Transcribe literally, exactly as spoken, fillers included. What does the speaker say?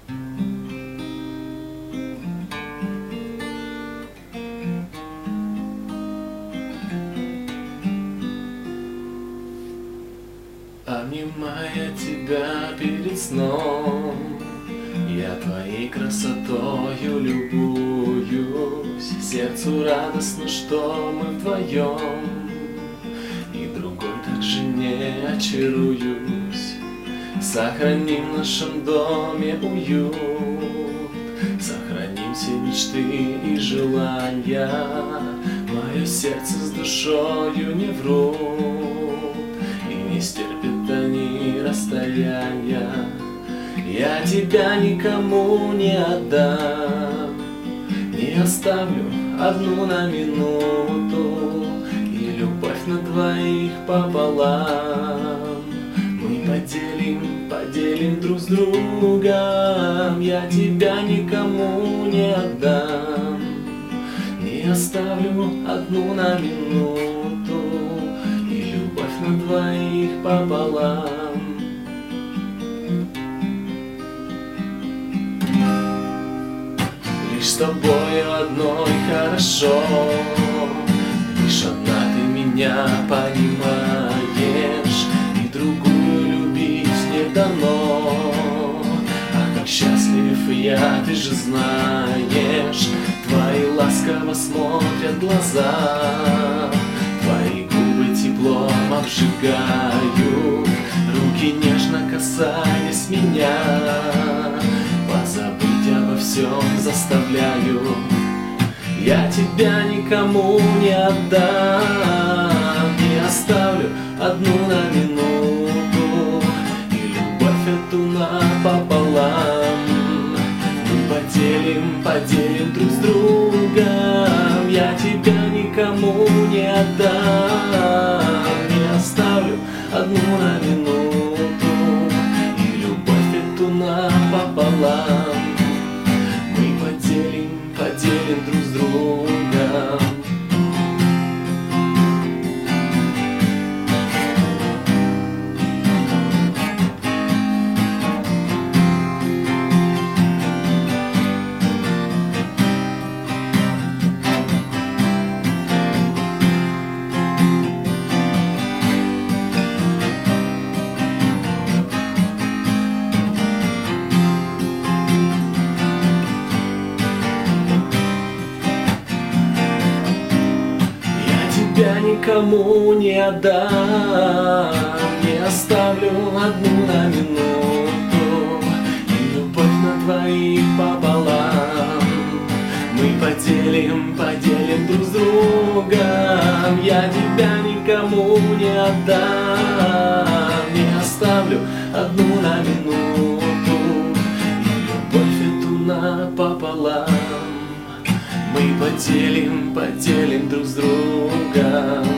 Обнимая тебя перед сном, я твоей красотою любуюсь. Сердцу радостно, что мы вдвоем, и другой также не очаруюсь. Сохраним в нашем доме уют, сохраним все мечты и желания. Мое сердце с душою не врут, и не стерпят они расстояния. Я тебя никому не отдам, не оставлю одну на минуту, и любовь на двоих пополам мы поделим, поделим друг с другом. Я тебя никому не отдам, не оставлю одну на минуту, и любовь на двоих пополам. Лишь с тобою одной хорошо, лишь одна ты меня понимаешь, и другую любить не дано. А как счастлив я, ты же знаешь, твои ласково смотрят глаза, твои губы теплом обжигают, руки нежно касаясь меня, позабыть обо всем заставляю. Я тебя никому не отдам, не оставлю одну на минуту, и любовь эту напополам мы поделим, поделим друг с другом. Я тебя никому не отдам, не оставлю одну на минуту, и любовь эту напополам мы поделим, поделим друг с другом. Я никому не отдам, не оставлю одну на минуту, и любовь на двоих пополам мы поделим, поделим друг с другом. Я тебя никому не отдам, не оставлю одну на минуту, и любовь эту напополам мы поделим, поделим друг с другом.